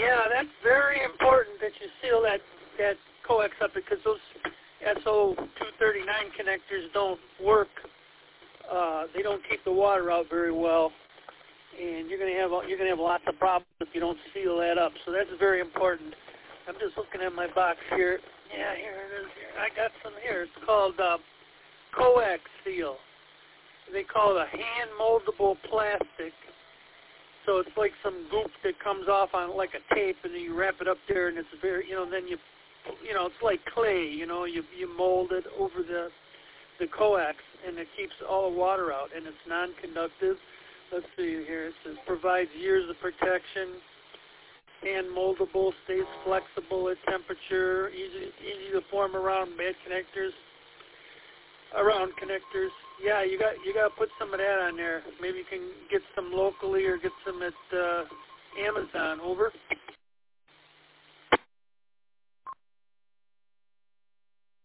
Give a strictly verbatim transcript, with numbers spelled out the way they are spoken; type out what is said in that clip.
Yeah, that's very important that you seal that, that coax up because those S O two thirty-nine connectors don't work. Uh, they don't keep the water out very well, and you're going to have you're going to have lots of problems if you don't seal that up. So that's very important. I'm just looking at my box here. Yeah, here it is. Here. I got some here. It's called uh, Coax Seal. They call it a hand moldable plastic. So it's like some goop that comes off on like a tape, and then you wrap it up there, and it's very, you know, then you, you know, it's like clay, you know, you you mold it over the the coax, and it keeps all the water out, and it's non-conductive. Let's see here. It says provides years of protection, hand moldable, stays flexible at temperature, easy easy to form around bad connectors. Around connectors. Yeah, you got you got to put some of that on there. Maybe you can get some locally or get some at uh, Amazon. Over.